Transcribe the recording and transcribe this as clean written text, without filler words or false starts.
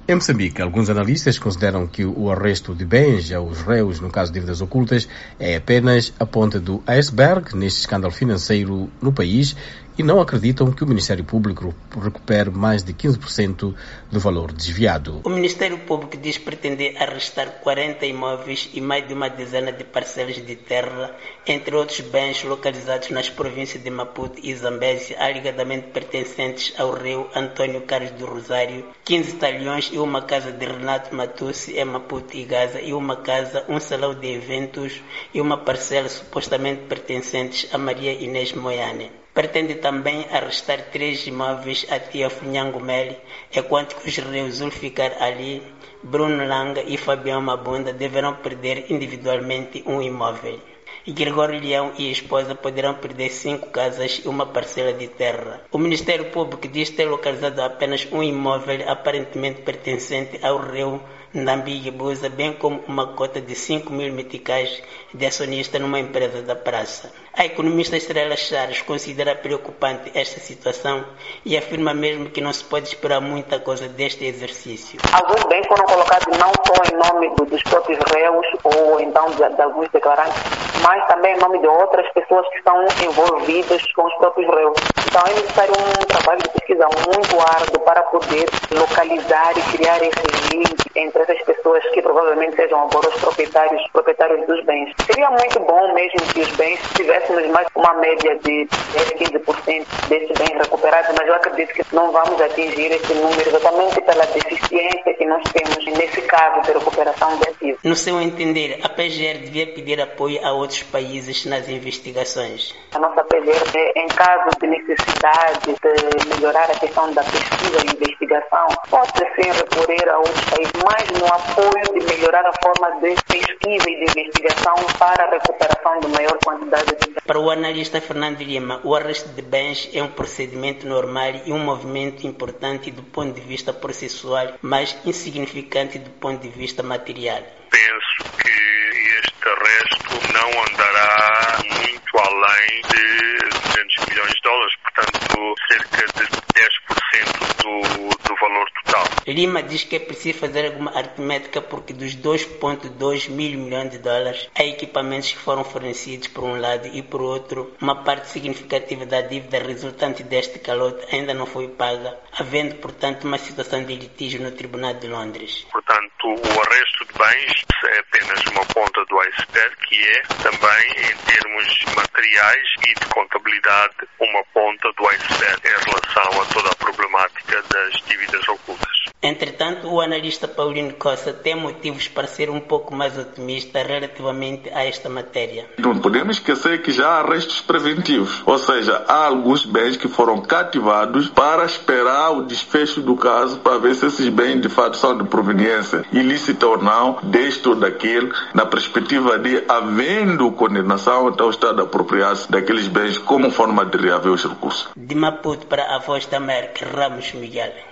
Em Moçambique, alguns analistas consideram que o arresto de bens aos réus no caso de dívidas ocultas é apenas a ponta do iceberg neste escândalo financeiro no país e não acreditam que o Ministério Público recupere mais de 15% do valor desviado. O Ministério Público diz pretender arrestar 40 imóveis e mais de uma dezena de parcelas de terra, entre outros bens localizados nas províncias de Maputo e Zambésia, alegadamente pertencentes ao rei Antônio Carlos do Rosário, 15 talhões e uma casa de Renato Matussi em Maputo e Gaza, e uma casa, um salão de eventos e uma parcela supostamente pertencentes a Maria Inês Moiane. Pretende também arrestar 3 imóveis a tia Funhango Meli, enquanto que os reis Zulficar Ali, Bruno Langa e Fabião Mabunda deverão perder individualmente um imóvel. E Gregório Leão e a esposa poderão perder 5 casas e uma parcela de terra. O Ministério Público diz ter localizado apenas um imóvel aparentemente pertencente ao rei Ndambi Buza, bem como uma cota de 5.000 meticais de acionista numa empresa da praça. A economista Estrela Chaves considera preocupante esta situação e afirma mesmo que não se pode esperar muita coisa deste exercício. Alguns bens foram colocados não só em nome dos próprios réus ou então de alguns declarantes, mas também em nome de outras pessoas que estão envolvidas com os próprios réus. Então é necessário um trabalho de pesquisa muito árduo para poder localizar e criar esse link entre essas pessoas que provavelmente sejam agora os proprietários dos bens. Seria muito bom mesmo que os bens tivéssemos mais uma média de 10-15% desses bens recuperados, mas eu acredito que não vamos atingir esse número exatamente pela deficiência que nós temos nesse caso de recuperação de ativos. No seu entender, a PGR devia pedir apoio a outros países nas investigações? A nossa PGR, em caso de necessidade de melhorar a questão da pesquisa e investigação, pode sim recorrer a outros países, mas no apoio de melhorar a forma de pesquisa e de investigação para a recuperação de maior quantidade de bens. Para o analista Fernando Lima, o arresto de bens é um procedimento normal e um movimento importante do ponto de vista processual, mas insignificante do ponto de vista material. Penso que este arresto não andará muito além de 200 milhões de dólares, portanto cerca de 10% do valor total. Lima diz que é preciso fazer alguma aritmética porque dos 2,2 mil milhões de dólares há equipamentos que foram fornecidos por um lado e por outro, uma parte significativa da dívida resultante deste calote ainda não foi paga, havendo portanto uma situação de litígio no Tribunal de Londres. Portanto, o arresto de bens é apenas uma ponta do iceberg, que é também, em termos materiais e de contabilidade, uma ponta do iceberg em relação a toda a problemática das dívidas ocultas. Entretanto, o analista Paulino Costa tem motivos para ser um pouco mais otimista relativamente a esta matéria. Não podemos esquecer que já há arrestos preventivos, ou seja, há alguns bens que foram cativados para esperar o desfecho do caso para ver se esses bens de fato são de proveniência ilícita ou não, deste ou daquele, na perspectiva de, havendo condenação, até o Estado apropriar-se daqueles bens como forma de reaver os recursos. De Maputo para a Voz da América, Ramos Miguel.